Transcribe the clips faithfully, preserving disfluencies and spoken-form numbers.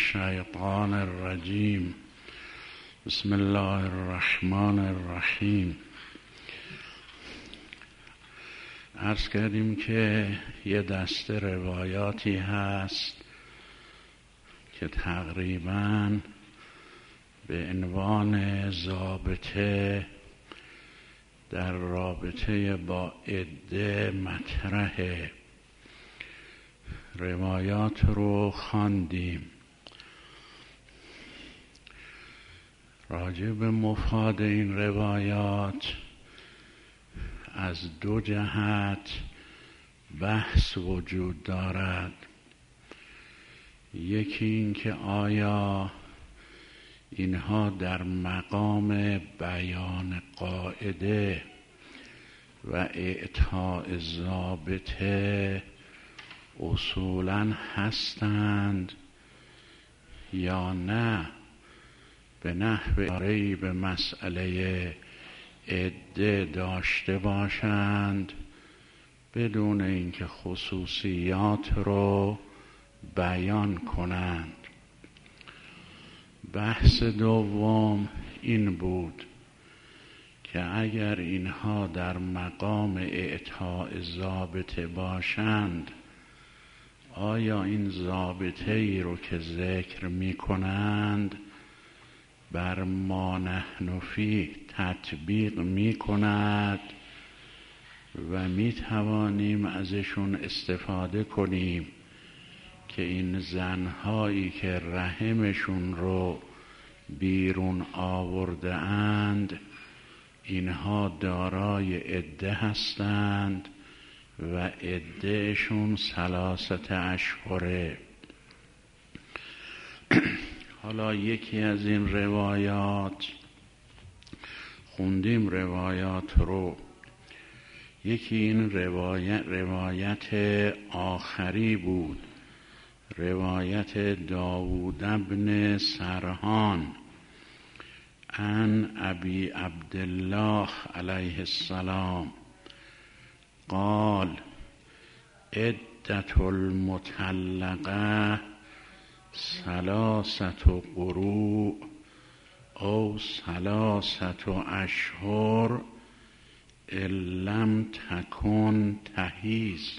الشیطان الرجیم. بسم الله الرحمن الرحیم. عرض کردیم که یه دسته روایاتی هست که تقریباً به عنوان ضابطه در رابطه با عده مطرحه. روایات رو خواندیم. راجع به مفاد این روایات از دو جهت بحث وجود دارد. یکی این که آیا اینها در مقام بیان قاعده و اعطاء ضابطه اصولاً هستند یا نه، به نحو اشاره‌ای به مسئله عده داشته باشند بدون اینکه خصوصیات رو بیان کنند. بحث دوم این بود که اگر اینها در مقام اعطاء ضابطه باشند، آیا این ضابطه ای رو که ذکر می کنند بر ما نحن فیه تطبیق می کند و می توانیم ازشون استفاده کنیم که این زنهایی که رحمشون رو بیرون آورده اند اینها دارای عده هستند و عدهشون ثلاثت اشهره. حالا یکی از این روایات خوندیم روایات رو. یکی این روایت روایت آخری بود، روایت داوود بن سرحان عن ابی عبدالله علیه السلام قال عدة المطلقه ثلاثة قروء او ثلاثة اشهر ان لم تکن تحیض.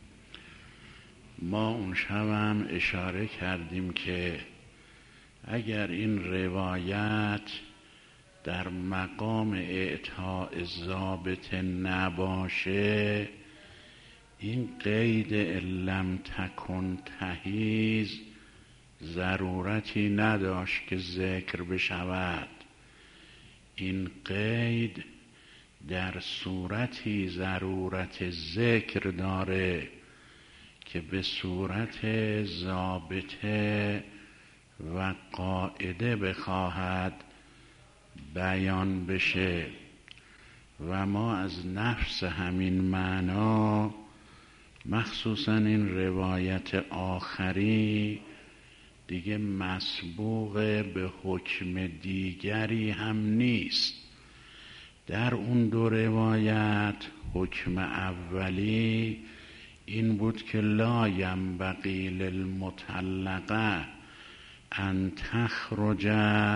ما اون شبم اشاره کردیم که اگر این روایت در مقام اعطاء ضابطه نباشه، این قید ان لم تکن تحیض ضرورتی نداشت که ذکر بشود. این قید در صورتی ضرورت ذکر داره که به صورت ضابطه و قاعده بخواهد بیان بشه و ما از نفس همین معنا، مخصوصا این روایت آخری، دیگه مسبوق به حکم دیگری هم نیست. در اون دو روایت حکم اولی این بود که لا ینبغی للمطلقه ان تخرج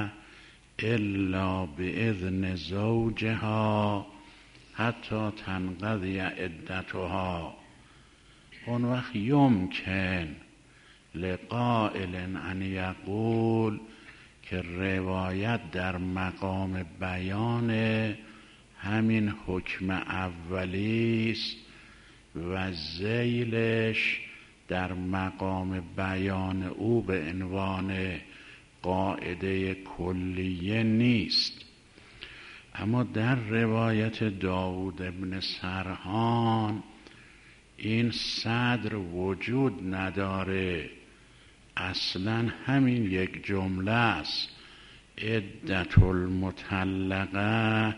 الا باذن زوجها حتی تنقضی عدتها. اون وقت یمکن لقائل ان یقول که روایت در مقام بیان همین حکم اولی است و ذیلش در مقام بیان او به عنوان قاعده کلیه نیست. اما در روایت داوود بن سرحان این صدر وجود نداره، اصلا همین یک جمله است: عدة المطلقه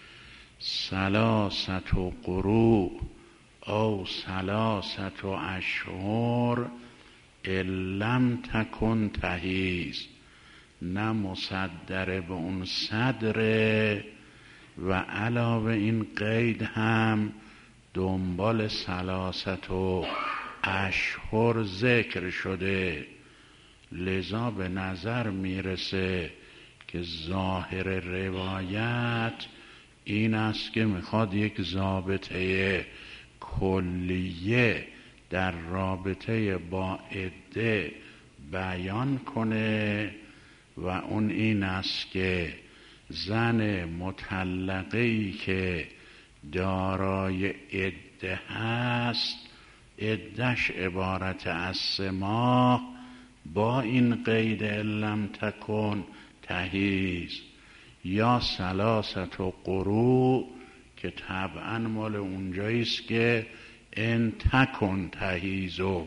ثلاثة قروء او ثلاثة اشهر ان لم تکن تحیض. نه مصدره به اون صدره و علاوه این قید هم دنبال ثلاثت و اشهر ذکر شده. لذا به نظر میرسه که ظاهر روایت این است که میخواد یک ضابطه کلیه در رابطه با عده بیان کنه و اون این است که زن مطلقه‌ای که دارای عده هست عده‌اش عبارت از سه ماه با این قید لم تکن تحیض یا ثلاثت و قروء که طبعا مال اونجاییست که ان تکن تحیضو.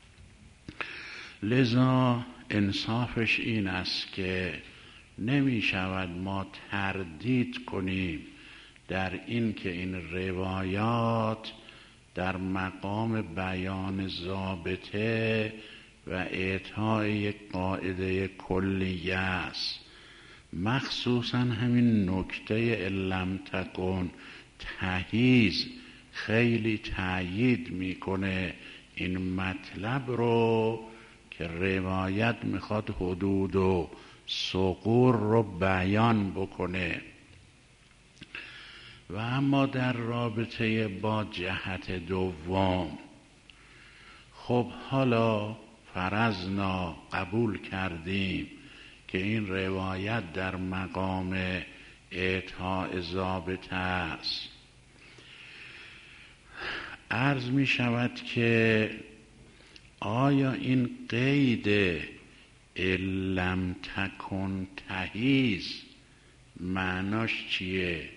لذا انصافش این است که نمی شود ما تردید کنیم در این که این روایات در مقام بیان ضابطه و اعطای یک قاعده کلیه است. مخصوصا همین نکته لم تکن تحیض خیلی تأیید میکنه این مطلب رو که روایت میخواد حدود و ثغور رو بیان بکنه. و اما در رابطه با جهت دوم، خب حالا فرضنا قبول کردیم که این روایت در مقام اعطاء ضابطه است. عرض می شود که آیا این قید لم تکن تحیض معناش چیه؟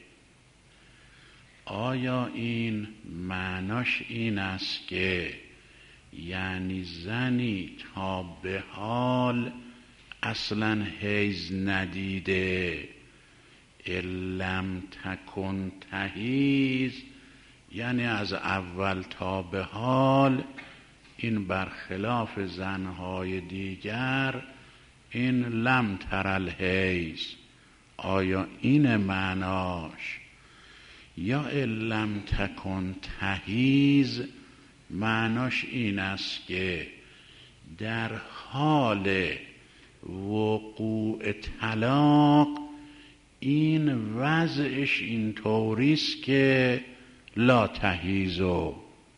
آیا این معناش این است که یعنی زنی تا به حال اصلا حیض ندیده لم تکن تحیض، یعنی از اول تا به حال این برخلاف زنهای دیگر این لم ترل حیض، آیا این معناش؟ یا لم تکن تحیض معناش این است که در حال وقوع طلاق این وضعش این طوریست که لا تحیضو،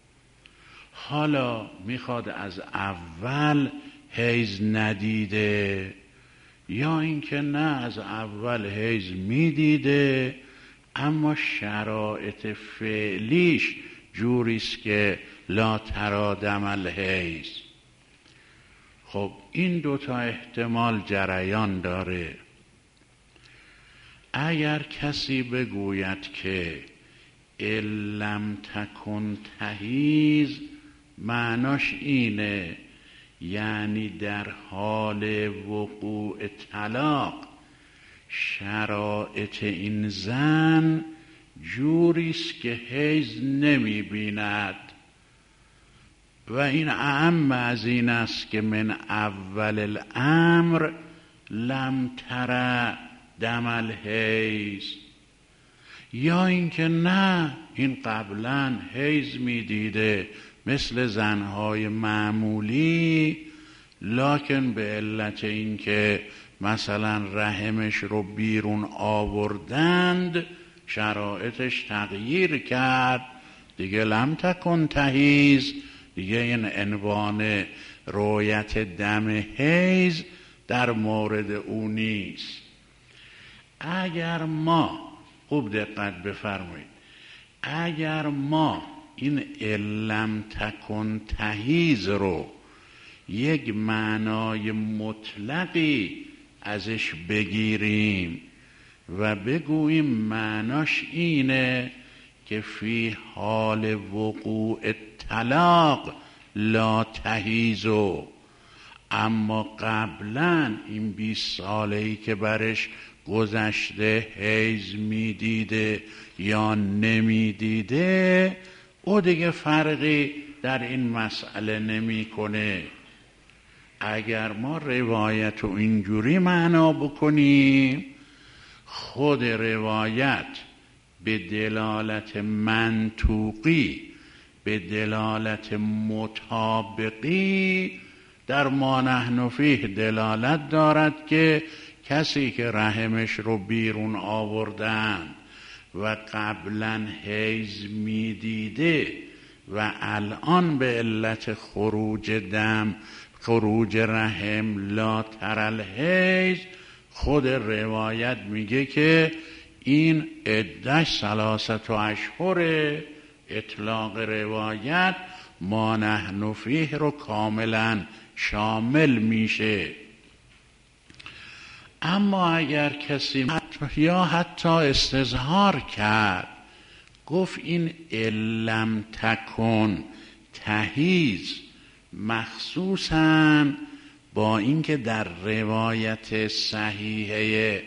حالا میخواد از اول حیض ندیده یا اینکه نه از اول حیض میدیده اما شرایط فعلیش جوریست که لا ترا دم الحیض. خب این دوتا احتمال جریان داره. اگر کسی بگوید که لم تکن تحیض معناش اینه یعنی در حال وقوع طلاق شرایط این زن جوریست که حیض نمی بیند و این اعم از این است که من اول الامر لم تر دم الحیض، یا اینکه نه این قبلا حیض می دیده مثل زنهای معمولی، لکن به علت اینکه مثلا رحمش رو بیرون آوردند شرایطش تغییر کرد دیگه لم تکن تحیض، دیگه این عنوان رؤیت دم حیض در مورد او نیست. اگر ما خوب دقت بفرمایید، اگر ما این لم تکن تحیض رو یک معنای مطلقی ازش بگیریم و بگوییم معناش اینه که فی حال وقوع طلاق لا تحیضو، اما قبلا این بیست ساله‌ای که برش گذشته حیض میدیده یا نمیدیده او دیگه فرقی در این مسئله نمی کنه. اگر ما روایت رو اینجوری معنا بکنیم خود روایت به دلالت منطوقی به دلالت مطابقی در ما نحن فیه دلالت دارد که کسی که رحمش رو بیرون آوردن و قبلا حیض میدیده و الان به علت خروج دم خروج رحم لا ترل حیض، خود روایت میگه که این عده‌اش ثلاثت و اشهره. اطلاق روایت ما نحن فیه رو کاملا شامل میشه. اما اگر کسی یا حتی استظهار کرد، گفت این علم تکن تحیز، مخصوصاً با اینکه در روایت صحیحه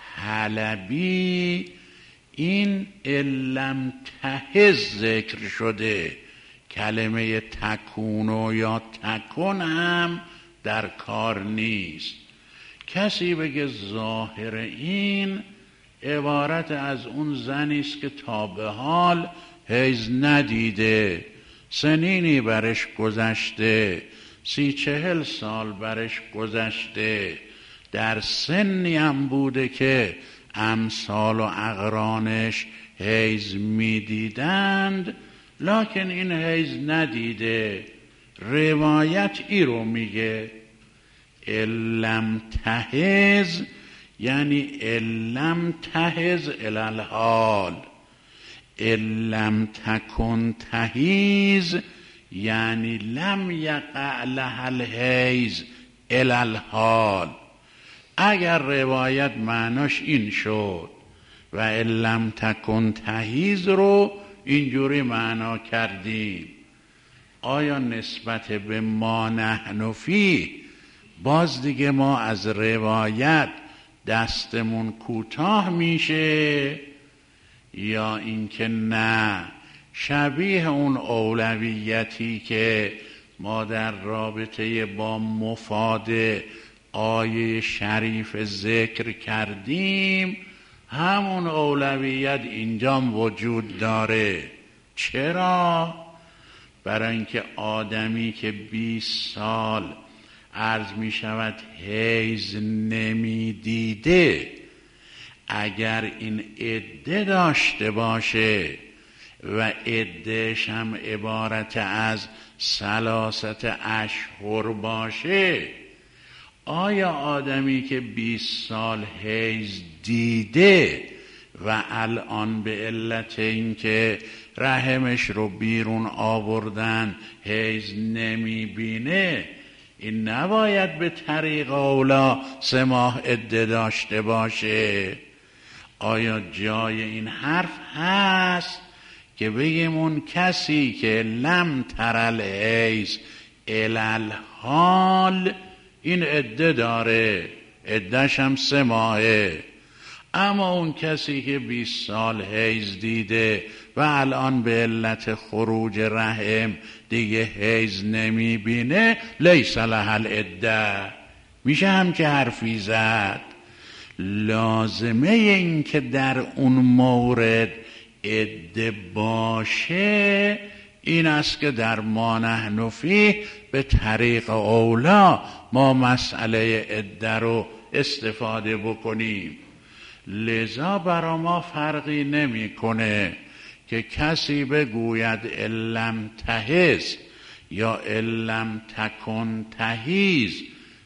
حلبی این علم تحز ذکر شده، کلمه تکونو یا تکن هم در کار نیست. کسی بگه ظاهر این عبارت از اون زنی است که تا به حال حیض ندیده، سنینی برش گذشته، سی چهل سال برش گذشته، در سنی هم بوده که امثال و اقرانش حیض میدیدند، لکن این حیض ندیده. روایت ای رو میگه علم تحز، یعنی علم تحز الالحال، علم تکن تحیز یعنی لم یقع لها الحیض الالحال. اگر روایت معناش این شد و علم تکن تحیز رو اینجوری معنا کردیم، آیا نسبت به ما نحن فیه باز دیگه ما از روایت دستمون کوتاه میشه، یا اینکه نه شبیه اون اولویتی که ما در رابطه با مفاد آیه شریف ذکر کردیم همون اولویت اینجا وجود داره؟ چرا؟ برای اینکه آدمی که بیست سال عرض می شود حیض نمی دیده، اگر این عده داشته باشه و عدهش هم عبارت از ثلاثت اشهر باشه، آیا آدمی که بیست سال حیض دیده و الان به علت اینکه رحمش رو بیرون آوردن حیض نمی بینه، این نباید به طریق اولا سه ماه عده داشته باشه؟ آیا جای این حرف هست که بگیم اون کسی که لم ترل حیض الالحال این عده داره، عدهش هم سه ماهه، اما اون کسی که بیست سال حیض دیده و الان به علت خروج رحم دیگه حیض نمی بینه لیس لها العده؟ میشه هم که حرفی زد. لازمه این که در اون مورد عده باشه این است که در ما نحن فیه به طریق اولا ما مسئله عده رو استفاده بکنیم. لذا برا ما فرقی نمی کنه که کسی بگوید علم تحیز یا علم تکن تحیز،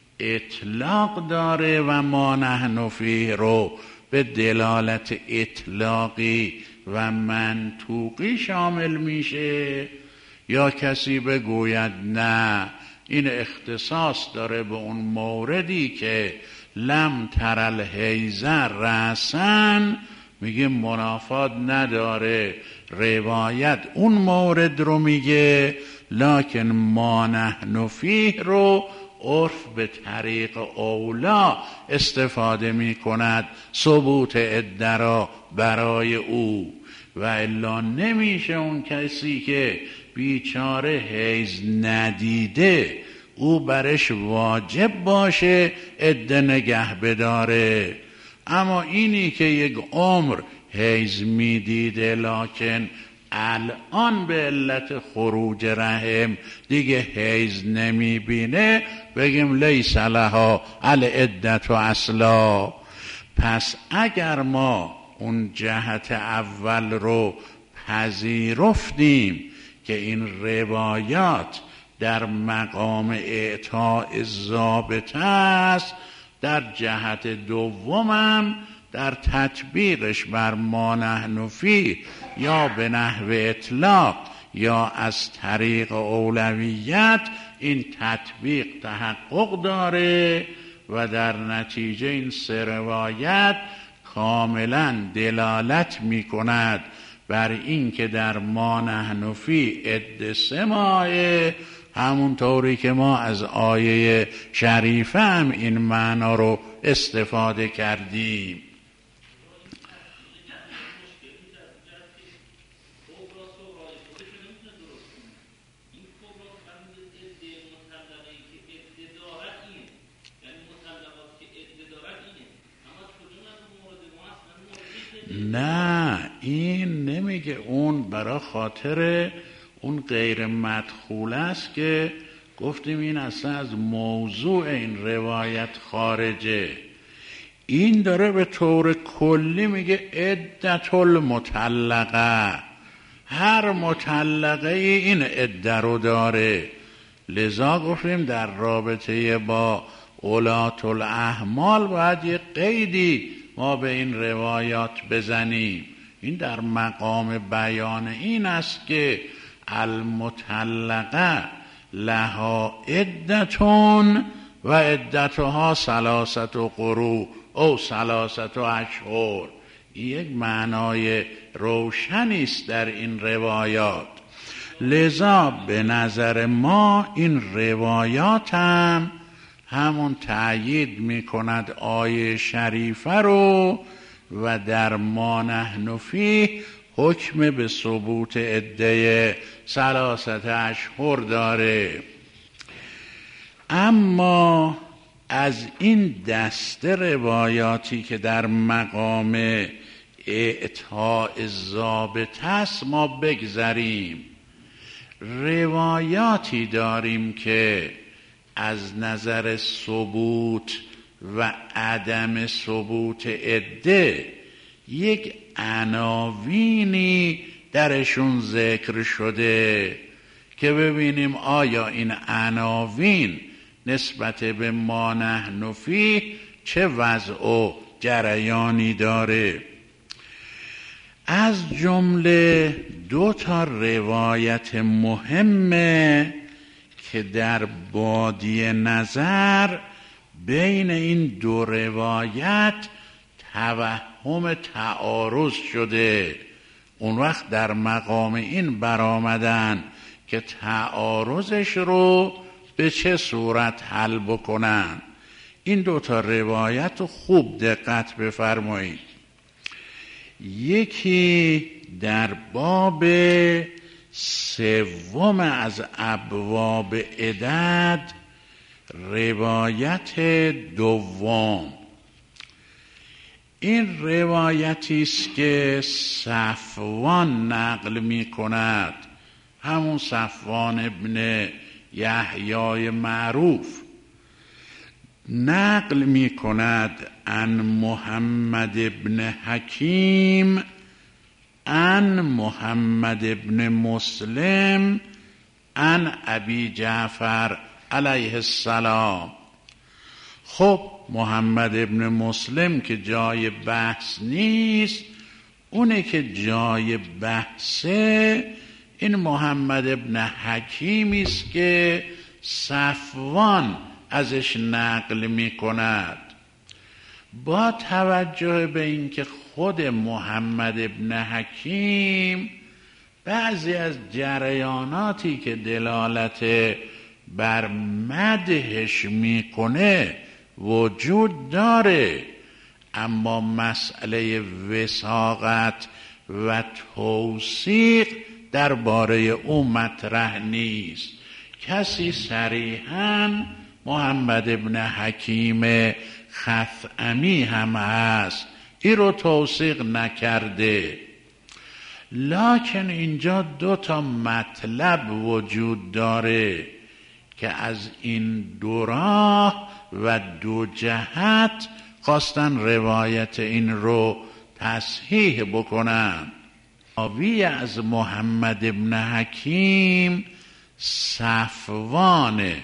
اطلاق داره و ما نحن فیه رو به دلالت اطلاقی و منطوقی شامل میشه، یا کسی بگوید نه این اختصاص داره به اون موردی که لم ترل حیض رأسن، میگه منافات نداره، روایت اون مورد رو میگه، لکن ما نحن فیه رو عرف به طریق اولا استفاده می کند ثبوت عده را برای او، و الا نمیشه اون کسی که بیچاره حیض ندیده او برش واجب باشه عده نگه بداره. اما اینی که یک عمر حیض میدیده لکن الان به علت خروج رحم دیگه حیض نمیبینه، بگیم لیس لها العدت و اصلا. پس اگر ما اون جهت اول رو پذیرفتیم که این روایات در مقام اعطاء ضابطه است، در جهت دومم در تطبیقش بر ما نحن فیه یا به نحو اطلاق یا از طریق اولویت این تطبیق تحقق داره و در نتیجه این سه روایت کاملا دلالت می کند بر این که در ما نحن فیه عده سه ماهه، همون طوری که ما از آیه شریفه هم این معنا رو استفاده کردیم. نه این نمیگه، اون برای خاطر اون غیر مدخول است که گفتیم این اصلا از موضوع این روایت خارجه. این داره به طور کلی میگه عدت المطلقه، هر مطلقه این عده رو داره. لذا گفتیم در رابطه با اولات الاحمال باید یه قیدی ما به این روایات بزنیم. این در مقام بیان این است که المطلقه لها عدتون و عدتها ثلاثت قروء او ثلاثت اشهر. یک معنای روشنی است در این روایات. لذا به نظر ما این روایات هم همون تأیید می کند آیه شریفه رو و در ما نحن فیه حکم به ثبوت عده ثلاثت اشهر داره. اما از این دسته روایاتی که در مقام اعطاء ضابطه است ما بگذریم. روایاتی داریم که از نظر ثبوت و عدم ثبوت عده یک عناوینی درشون ذکر شده که ببینیم آیا این عناوین نسبت به ما نحن فیه چه وضع و جریانی داره. از جمله دو تا روایت مهمه که در بادی نظر بین این دو روایت توهم تعارض شده. اون وقت در مقام این برآمدن که تعارضش رو به چه صورت حل بکنن. این دو تا روایت رو خوب دقت بفرمایید. یکی در باب سوم از ابواب عدد، روایت دوم. این روایتی است که صفوان نقل می کند، همون صفوان ابن یحیای معروف نقل می کند عن محمد ابن حکیم عن محمد ابن مسلم عن ابی جعفر علیه السلام. خب محمد ابن مسلم که جای بحث نیست، اونه که جای بحثه این محمد ابن حکیمی است که صفوان ازش نقل می کند. با توجه به اینکه خود محمد ابن حکیم بعضی از جریاناتی که دلالت بر مدحش میکنه وجود داره، اما مسئله وثاقت و توثیق درباره او مطرح نیست. کسی صریحاً محمد ابن حکیم خثعمی هم هست، این رو توثیق نکرده. لکن اینجا دو تا مطلب وجود داره که از این دو راه و دو جهت خواستن روایت این رو تصحیح بکنن. راوی از محمد ابن حکیم صفوانه.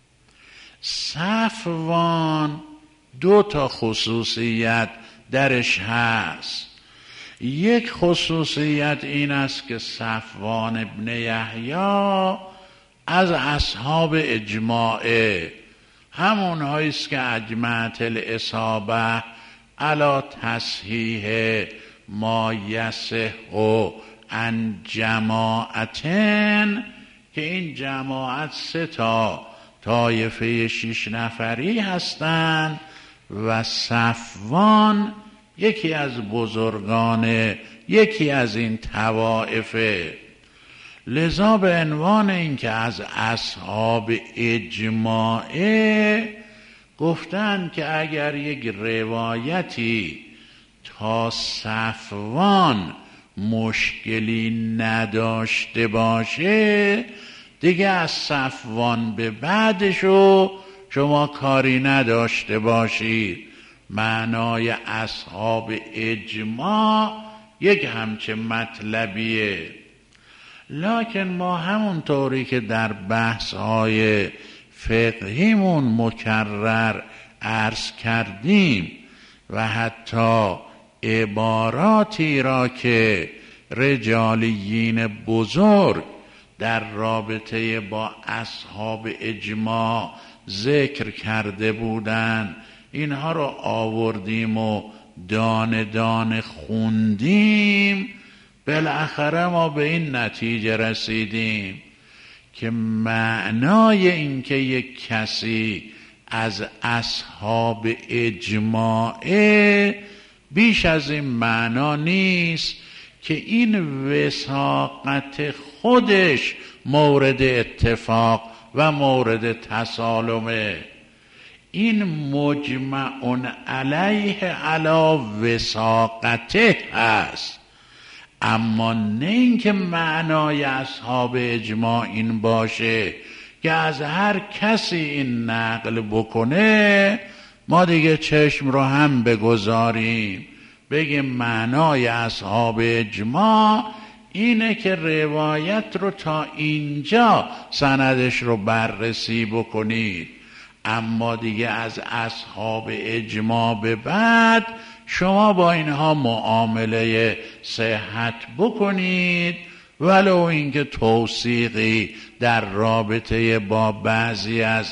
صفوان دو تا خصوصیت درش هست. یک خصوصیت این است که صفوان ابن یحیی از اصحاب اجماعه، همون هاییست که اجمعت الاصابه علی تصحیح ما یصح عن جماعتن، که این جماعت سه تا طایفه شش نفری هستند و صفوان یکی از بزرگان یکی از این طوائفه. لذا به عنوان این که از اصحاب اجماعه گفتن که اگر یک روایتی تا صفوان مشکلی نداشته باشه دیگه از صفوان به بعدشو شما کاری نداشته باشید. معنای اصحاب اجماع یک همچه مطلبیه. لکن ما همون طوری که در بحث‌های فقهیمون مکرر عرض کردیم و حتی عباراتی را که رجالیین بزرگ در رابطه با اصحاب اجماع ذکر کرده بودند، اینها رو آوردیم و دانه دانه خوندیم. بالاخره ما به این نتیجه رسیدیم که معنای این که یک کسی از اصحاب اجماعه بیش از این معنا نیست که این وثاقت خودش مورد اتفاق و مورد تسالمه. این مجمع علیه علی وثاقته است، اما نه این که معنای اصحاب اجماع این باشه که از هر کسی این نقل بکنه ما دیگه چشم رو هم بگذاریم بگیم معنای اصحاب اجماع اینه که روایت رو تا اینجا سندش رو بررسی بکنید، اما دیگه از اصحاب اجماع به بعد شما با اینها معامله صحت بکنید، ولو اینکه توثیقی در رابطه با بعضی از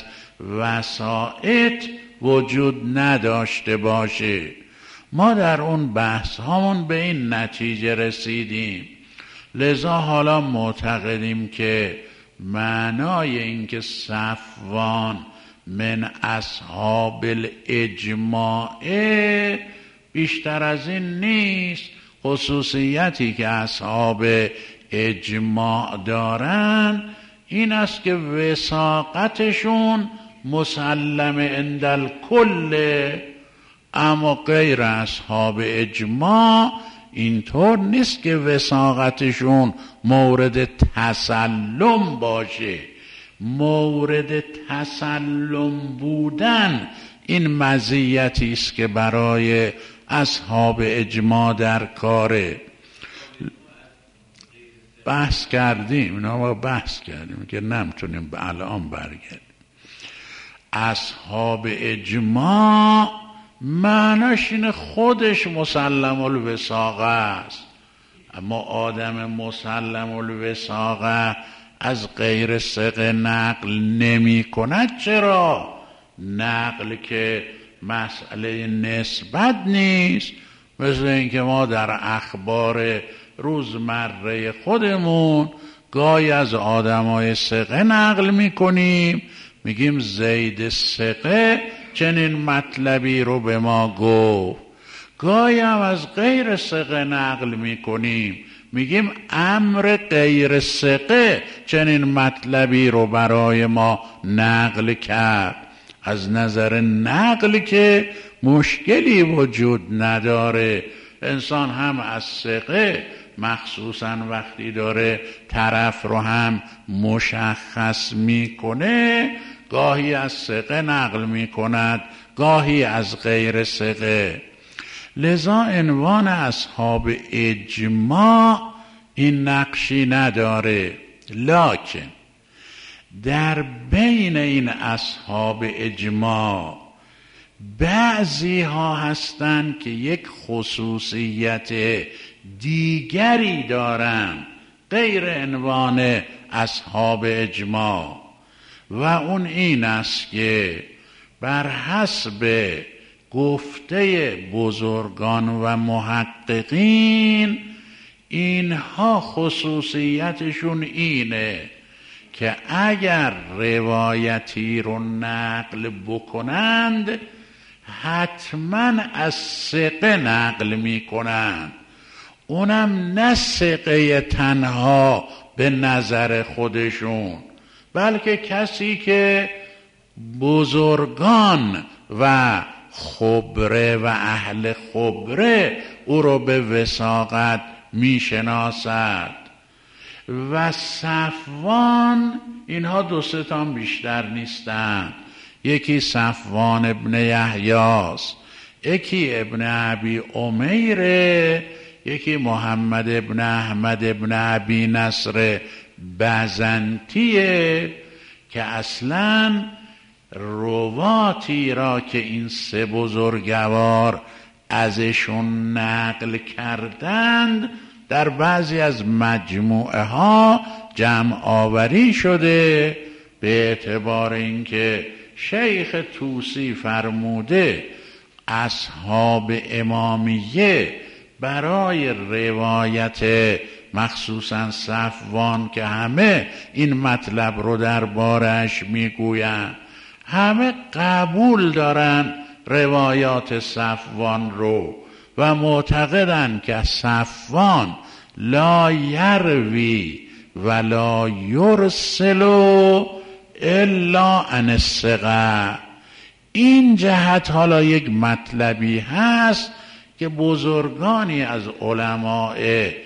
وسائط وجود نداشته باشه. ما در اون بحث هامون به این نتیجه رسیدیم. لذا حالا معتقدیم که معنای این که صفوان من اصحاب الاجماع بیشتر از این نیست. خصوصیتی که اصحاب اجماع دارن این است که وثاقتشون مسلم عند الکل، اما غیر اصحاب اجماع اینطور نیست که وثاقتشون مورد تسلم باشه. مورد تسلم بودن این مزیتی است که برای اصحاب اجماع در کاره. بحث کردیم اینا ما بحث کردیم که نمیتونیم به الان برگردیم. اصحاب اجماع معناش این خودش مسلم الوثاقه است، اما آدم مسلم الوثاقه از غیر ثقه نقل نمی کند. چرا؟ نقل که مسئله نسبت نیست، مثل اینکه ما در اخبار روزمره خودمون گاهی از آدمای ثقه نقل میکنیم، میگیم زید ثقه چنین مطلبی رو به ما گفت. گاهی هم از غیر ثقه نقل میکنیم، میگیم امر غیر ثقه چنین مطلبی رو برای ما نقل کرد. از نظر نقل که مشکلی وجود نداره، انسان هم از ثقه مخصوصا وقتی داره طرف رو هم مشخص میکنه، گاهی از ثقه نقل میکند، گاهی از غیر ثقه. لذا عنوان اصحاب اجماع این نقشی نداره. لکن در بین این اصحاب اجماع بعضی ها هستند که یک خصوصیت دیگری دارند غیر عنوان اصحاب اجماع، و اون این است که بر حسب گفته بزرگان و محققین اینها خصوصیتشون اینه که اگر روایتی رو نقل بکنند حتما از ثقه نقل میکنند، اونم نه ثقه تنها به نظر خودشون، بلکه کسی که بزرگان و خبره و اهل خبره او رو به وثاقت میشناسد. و صفوان، اینها دو سه تا بیشتر نیستن، یکی صفوان ابن یحیاست، یکی ابن ابی امیره، یکی محمد ابن احمد ابن ابی نصر بزنطیه، که اصلا رواتی را که این سه بزرگوار ازشون نقل کردند در بعضی از مجموعه ها جمع آوری شده، به اعتبار اینکه شیخ طوسی فرموده اصحاب امامیه برای روایت مخصوصا صفوان که همه این مطلب رو دربارش میگویند، همه قبول دارن روایات صفوان رو و معتقدن که صفوان لا یروی ولا یرسل الا عن الثقه. این جهت حالا یک مطلبی هست که بزرگانی از علماء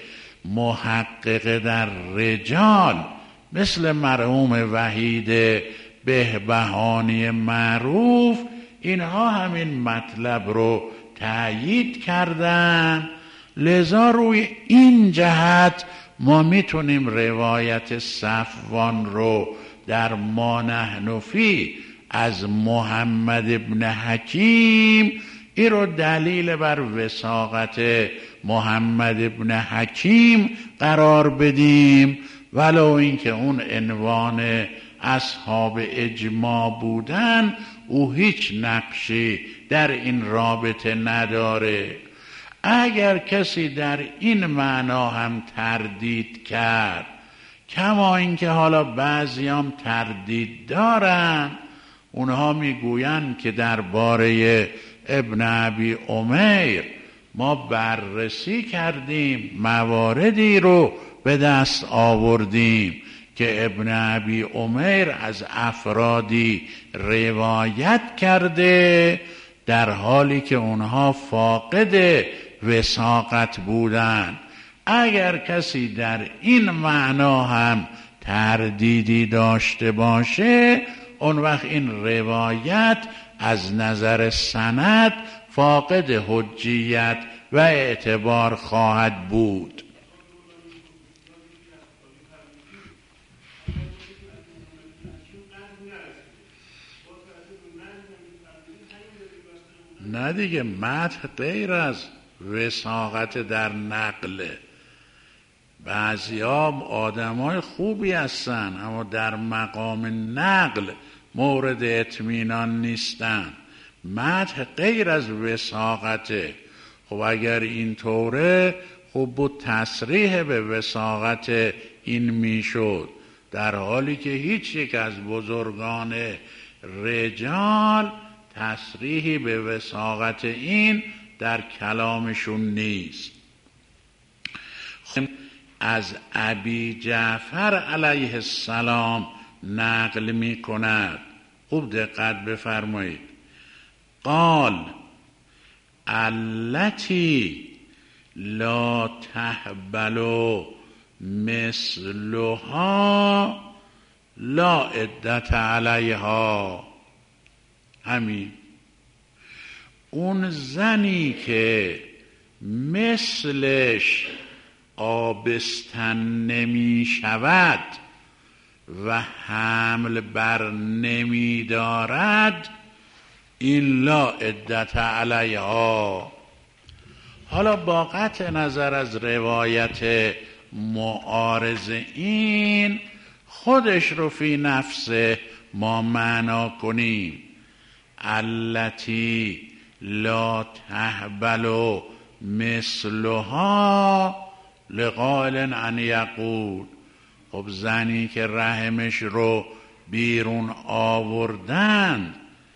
محقق در رجال مثل مرحوم وحید بهبهانی معروف، اینها همین مطلب رو تأیید کردن. لذا روی این جهت ما میتونیم روایت صفوان رو در ما نحن فی از محمد ابن حکیم این رو دلیل بر وثاقت محمد ابن حکیم قرار بدیم، ولو اینکه اون عنوان اصحاب اجماع بودن او هیچ نقشی در این رابطه نداره. اگر کسی در این معنا هم تردید کرد، کما اینکه حالا بعضیام تردید دارن، اونها میگویند که درباره ابن ابی امیر ما بررسی کردیم، مواردی رو به دست آوردیم که ابن ابی امیر از افرادی روایت کرده در حالی که اونها فاقد وثاقت بودن. اگر کسی در این معنا هم تردیدی داشته باشه، اون وقت این روایت از نظر سند فاقد حجیت و اعتبار خواهد بود. نه دیگه، مدح غیر از وثاقت در نقل. بعضی ها آدم های خوبی هستن اما در مقام نقل مورد اطمینان نیستن. مدح غیر از وثاقته. خب اگر این طوره خب بود تصریح به وثاقت این میشد، در حالی که هیچ یک از بزرگان رجال تصریحی به وثاقت این در کلامشون نیست. از ابی جعفر علیه السلام نقل می کند. خوب دقت بفرمایید. قال التی لا تحبل مثلها لا عدت علیها. همین اون زنی که مثلش آبستن نمی شود و حمل بر نمی دارد، این لا عدت علیها. حالا با قطع نظر از روایت معارض این، خودش رو فی نفسه ما معنا کنیم. التی لا تحبل مثلها لقائل ان یقول. خب زنی که رحمش رو بیرون آوردند،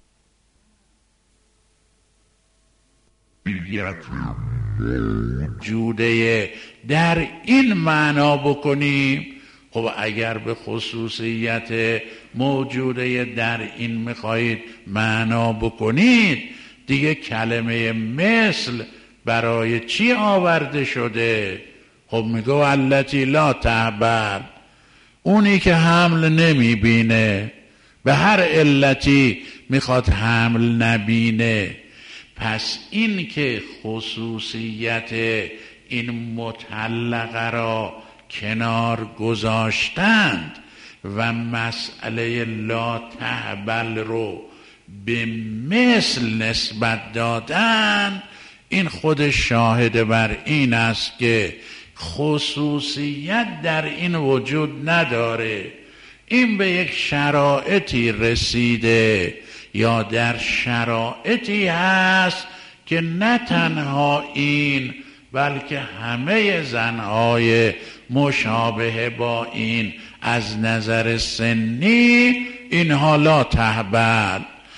موجوده در این معنا بکنیم. خب اگر به خصوصیت موجوده در این میخواهید معنا بکنید، دیگه کلمه مثل برای چی آورده شده؟ خب میگو التی لا تحبل، اونی که حمل نمیبینه، به هر علتی میخواد حمل نبینه. پس این که خصوصیت این مطلقه را کنار گذاشتند و مسئله لا تحبل رو به مثل نسبت دادن، این خود شاهد بر این است که خصوصیت در این وجود نداره. این به یک شرایطی رسیده یا در شرایطی هست که نه تنها این بلکه همه زنهای مشابه با این از نظر سنی اینها لا تحبل.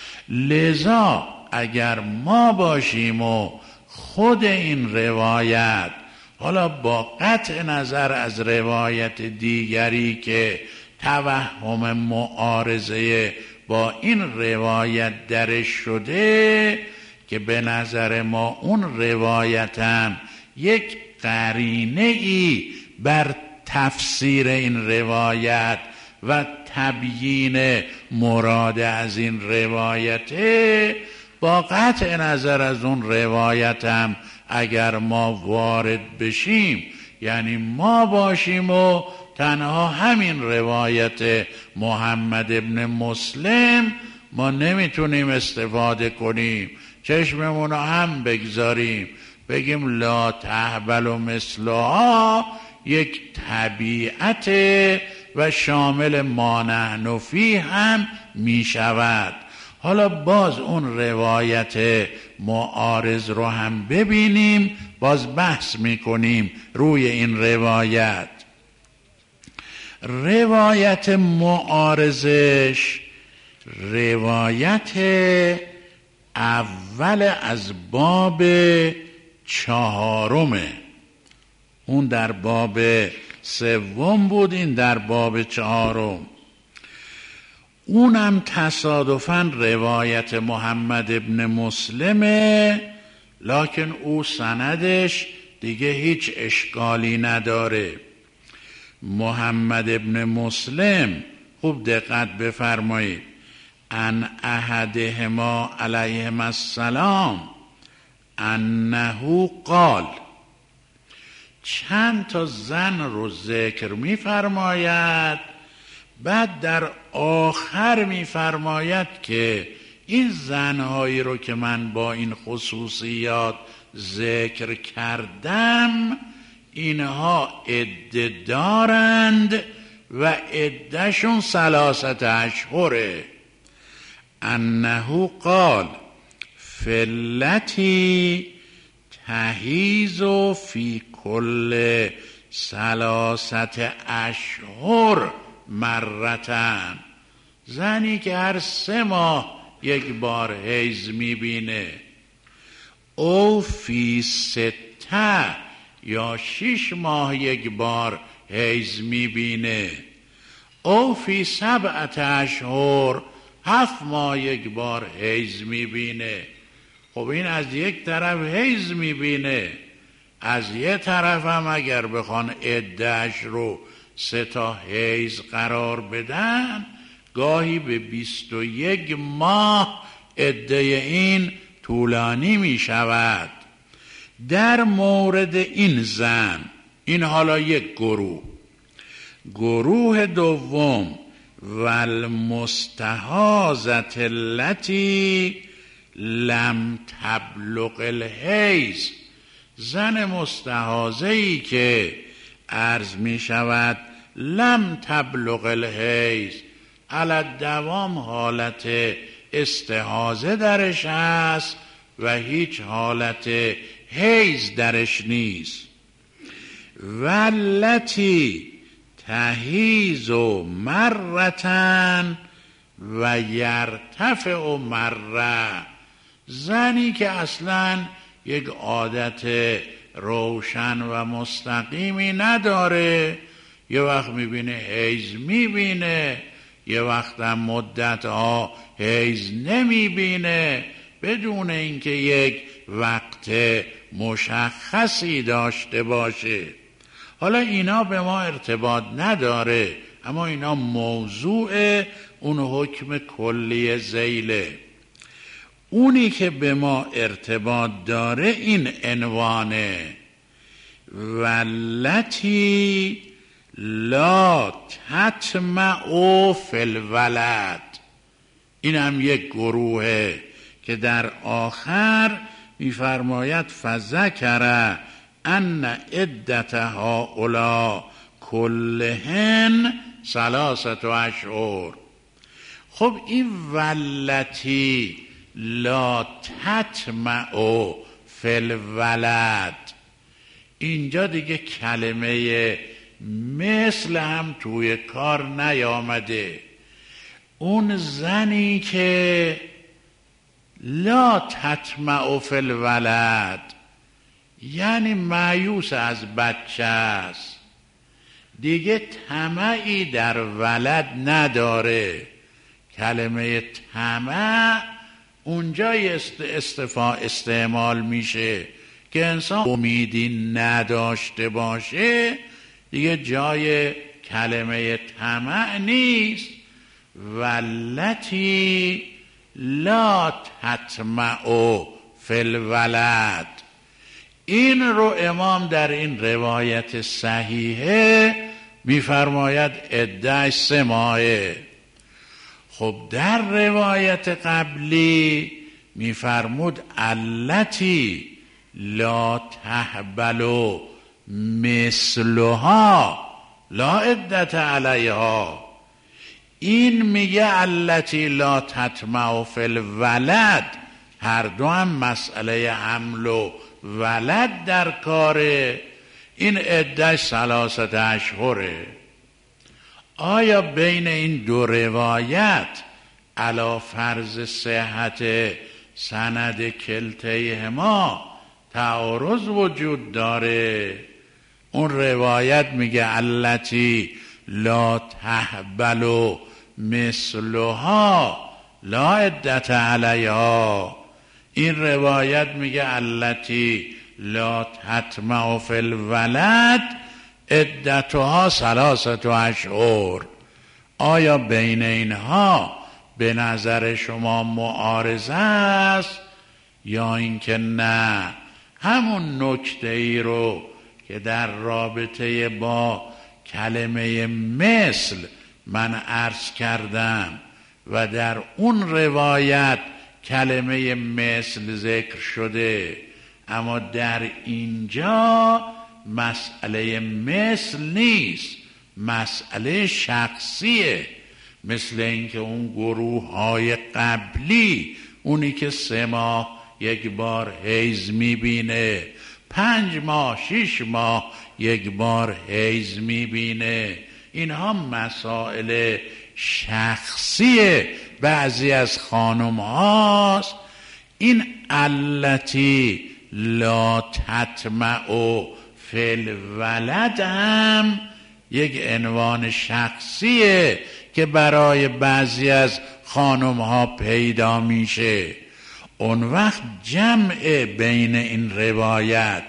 لذا اگر ما باشیم و خود این روایت، حالا با قطع نظر از روایت دیگری که توهم معارضه با این روایت درش شده، که به نظر ما اون روایت هم یک قرینه ای بر تفسیر این روایت و تبیین مراد از این روایته، با قطع نظر از اون روایت هم اگر ما وارد بشیم، یعنی ما باشیم و تنها همین روایت محمد ابن مسلم ما نمیتونیم استفاده کنیم، چشممون رو هم بگذاریم بگیم لا تحبل مثلها یک طبیعت و شامل ما نحن فیه هم می شود. حالا باز اون روایت معارض رو هم ببینیم، باز بحث می کنیم روی این روایت. روایت معارضش روایت اول از باب چهارمه، اون در باب سوم بود، این در باب چهارم. اونم تصادفاً روایت محمد ابن مسلمه، لکن او سندش دیگه هیچ اشکالی نداره. محمد ابن مسلم، خوب دقت بفرمایید، ان احدهما علیهما السلام انه قال، چند تا زن رو ذکر می فرماید، بعد در آخر می فرماید که این زنهایی رو که من با این خصوصیات ذکر کردم اینها عده دارند و عدهشون ثلاثت اشهره. انه قال فلتی تحیز فی کل ثلاثت اشهر مرتن، زنی که هر سه ماه یک بار حیض میبینه، او فی سته یا شش ماه یک بار حیض میبینه، او فی سبعت اشهر هفت ماه یک بار حیض میبینه. خب این از یک طرف حیض میبینه، از یه طرف هم اگر بخوان عده‌اش رو سه تا حیض قرار بدن، گاهی به بیست و یک ماه عده این طولانی می شود. در مورد این زن، این حالا یک گروه. گروه دوم، والمستحاضة التي لم تبلغ الحیض، زن مستحاضه‌ای که عرض می شود لم تبلغ الحیض، علی دوام حالت استحاضه درش هست و هیچ حالت حیض درش نیست. والتی تحیض مرتن و یرتفع مره، زنی که اصلا یک عادت روشن و مستقیمی نداره، یه وقت میبینه حیض میبینه، یه وقت هم مدت ها حیض نمیبینه، بدون اینکه یک وقت مشخصی داشته باشه. حالا اینا به ما ارتباط نداره، اما اینا موضوع اون حکم کلی ذیله. اونی که به ما ارتباط داره این عنوانه، والتی لا تطمع فی الولد. این هم یک گروهه که در آخر می‌فرماید فذکر ان عدت هؤلاء کلهن ثلاثه اشهر. خب این والتی لا تطمع فی الولد، اینجا دیگه کلمه مثل هم توی کار نیامده. اون زنی که لا تطمع فی الولد یعنی مایوس از بچه است، دیگه طمعی در ولد نداره. کلمه طمع اونجای استفا استعمال میشه که انسان امیدی نداشته باشه، دیگه جای کلمه طمع نیست. والتی لا تطمع فی الولد، این رو امام در این روایت صحیحه میفرماید عده‌اش سه ماهه. خب در روایت قبلی میفرمود التی لا تحبل مثلها لا عدت علیها. این میگه التی لا تطمع فی الولد، هر دو هم مسئله حمل و ولد در کاره. این عده‌اش ثلاثه اشهره. آیا بین این دو روایت علی فرض صحت سند کلتیهما تعارض وجود داره؟ اون روایت میگه التی لا تحبل مثلها لا عدت علیها، این روایت میگه التی لا تطمع فی الولد عدتها ثلاثه اشهر. آیا بین اینها به نظر شما معارضه است یا اینکه نه همون نکته ای رو که در رابطه با کلمه مثل من عرض کردم و در اون روایت کلمه مثل ذکر شده، اما در اینجا مسئله مثل نیست، مسئله شخصیه. مثل اینکه اون گروه های قبلی، اونی که سه ماه یک بار حیض میبینه، پنج ماه شش ماه یک بار حیض میبینه، اینها مسائل شخصی بعضی از خانم هاست. این التی لا تطمع فی الولد هم یک عنوان شخصیه که برای بعضی از خانم ها پیدا میشه. اون وقت جمع بین این روایت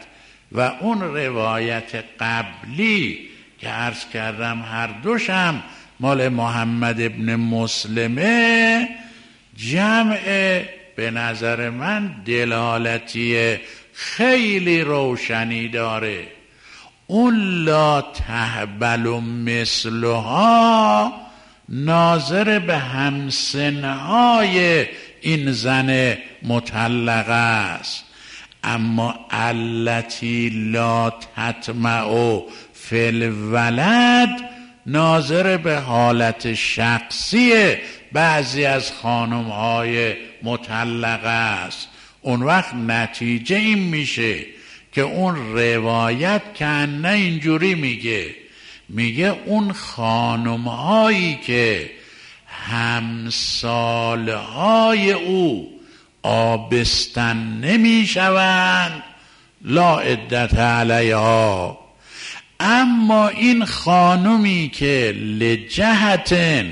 و اون روایت قبلی که عرض کردم هر دوشم مال محمد ابن مسلمه، جمع به نظر من دلالتی خیلی روشنی داره. اون لا تهبل مثلها ناظر به همسنهای این زن مطلقه است، اما التی لا تطمع فی الولد ناظر به حالت شخصی بعضی از خانمهای مطلقه است. اون وقت نتیجه این میشه که اون روایت کنه اینجوری میگه میگه اون خانمهایی که همسالهای او آبستن نمیشوند لا عدت علیها، اما این خانمی که لجهتن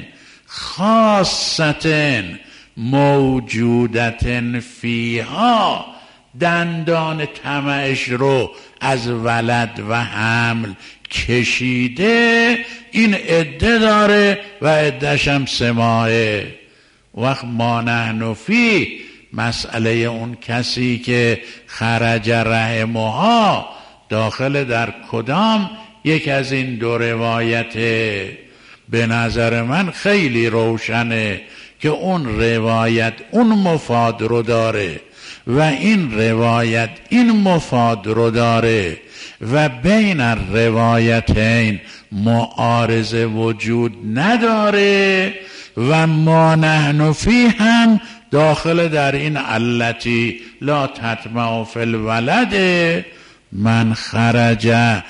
خاصتن موجودتن فیها دندان طمعش رو از ولد و حمل کشیده، این عده داره و عده‌ش هم سه ماهه. وقت ما نحن فی مسئله اون کسی که خرج رحمها داخل در کدام یک از این دو روایته؟ به نظر من خیلی روشنه که اون روایت اون مفاد رو داره و این روایت این مفاد رو داره و بین الروایتین معارضه وجود نداره و ما نحن فی هم داخل در این التی لا تطمع فی الولد من خرج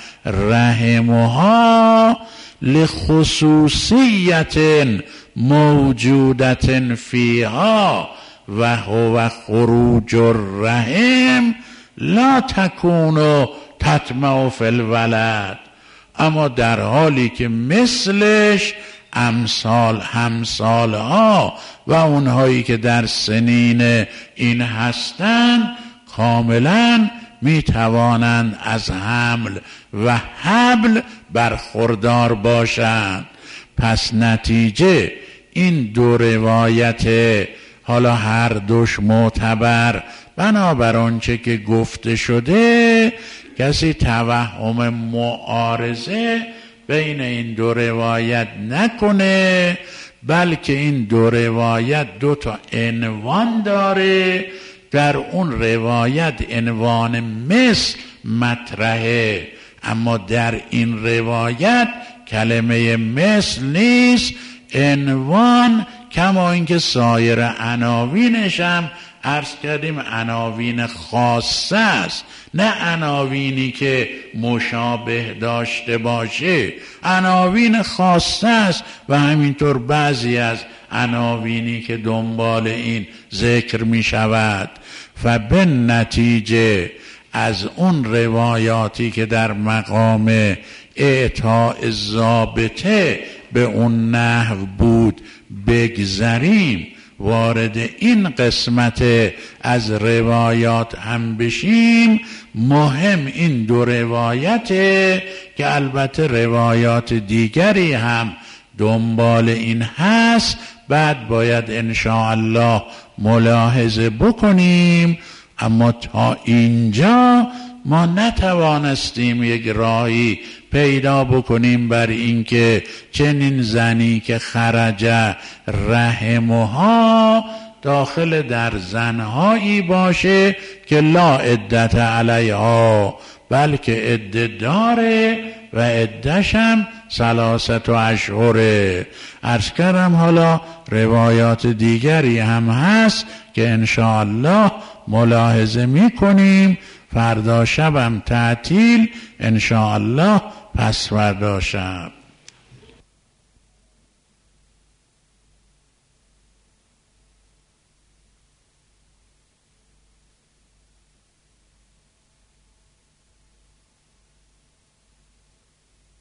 رحمها لخصوصیت موجودت فیها و هو خروج الرحم لا تکون تطمع فی الولد، اما در حالی که مثلش امثال همسالها و اونهایی که در سنین این هستند کاملا می توانند از حمل و حبل برخوردار باشند. پس نتیجه این دو روایت حالا هر دوش معتبر بنابر آنچه که گفته شده، کسی توهم معارضه بین این دو روایت نکنه، بلکه این دو روایت دو تا عنوان داره. در اون روایت عنوان مثل مطرحه، اما در این روایت کلمه مثل نیست، عنوان، کما اینکه سایر عناوینش هم عرض کردیم عناوین خاصه است، نه عناوینی که مشابه داشته باشه، عناوین خاصه است و همینطور بعضی از عناوینی که دنبال این ذکر می شود. و به نتیجه از اون روایاتی که در مقام اعطاء ضابطه به اون نحو بود بگذریم، وارد این قسمت از روایات هم بشیم. مهم این دو روایته که البته روایات دیگری هم دنبال این هست، بعد باید انشاءالله ملاحظه بکنیم. اما تا اینجا ما نتوانستیم یک راهی پیدا بکنیم بر اینکه چنین زنی که خرج رحمها داخل در زنهایی باشه که لا عدت علیها، بلکه عده داره و عده‌ش هم ثلاثت اشهره. عرض کردم حالا روایات دیگری هم هست که انشاءالله ملاحظه میکنیم. فردا شبم تعطیل انشاءالله، پس فردا شب